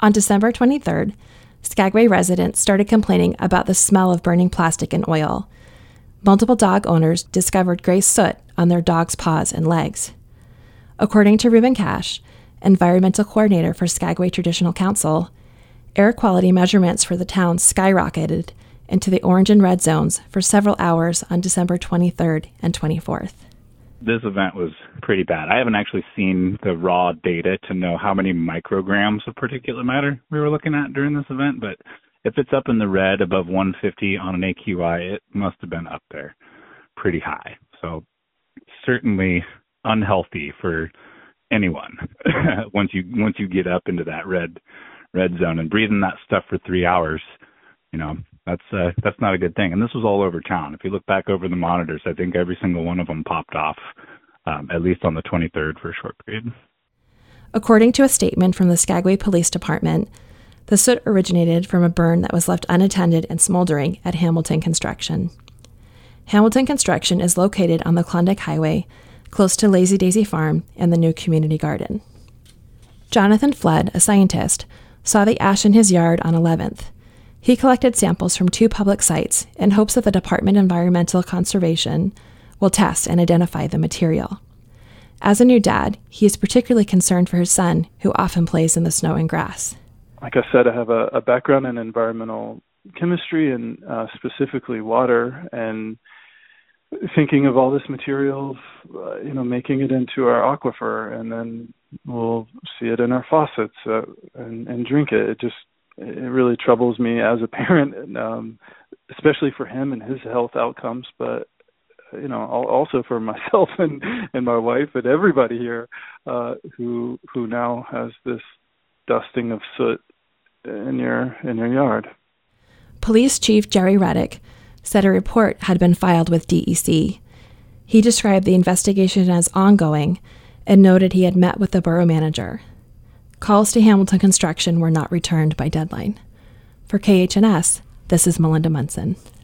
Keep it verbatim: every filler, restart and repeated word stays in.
On December twenty-third, Skagway residents started complaining about the smell of burning plastic and oil. Multiple dog owners discovered gray soot on their dogs' paws and legs. According to Reuben Cash, environmental coordinator for Skagway Traditional Council, air quality measurements for the town skyrocketed into the orange and red zones for several hours on December twenty-third and twenty-fourth. This event was pretty bad. I haven't actually seen the raw data to know how many micrograms of particulate matter we were looking at during this event, but if it's up in the red above one fifty on an A Q I, it must have been up there pretty high. So certainly unhealthy for anyone once you once you get up into that red red zone and breathing that stuff for three hours, you know, that's uh, that's not a good thing. And this was all over town. If you look back over the monitors, I think every single one of them popped off, um, at least on the twenty-third for a short period. According to a statement from the Skagway Police Department, the soot originated from a burn that was left unattended and smoldering at Hamilton Construction. Hamilton Construction is located on the Klondike Highway, close to Lazy Daisy Farm and the new community garden. Jonathan Flood, a scientist, saw the ash in his yard on eleventh. He collected samples from two public sites in hopes that the Department of Environmental Conservation will test and identify the material. As a new dad, he is particularly concerned for his son, who often plays in the snow and grass. Like I said, I have a, a background in environmental chemistry and uh, specifically water, and thinking of all this material, uh, you know, making it into our aquifer, and then we'll see it in our faucets uh, and, and drink it. It just, it really troubles me as a parent, and, um, especially for him and his health outcomes, but, you know, also for myself and, and my wife and everybody here uh, who who now has this dusting of soot in your in your yard. Police Chief Jerry Reddick said a report had been filed with D E C. He described the investigation as ongoing and noted he had met with the borough manager. Calls to Hamilton Construction were not returned by deadline. For K H N S, this is Melinda Munson.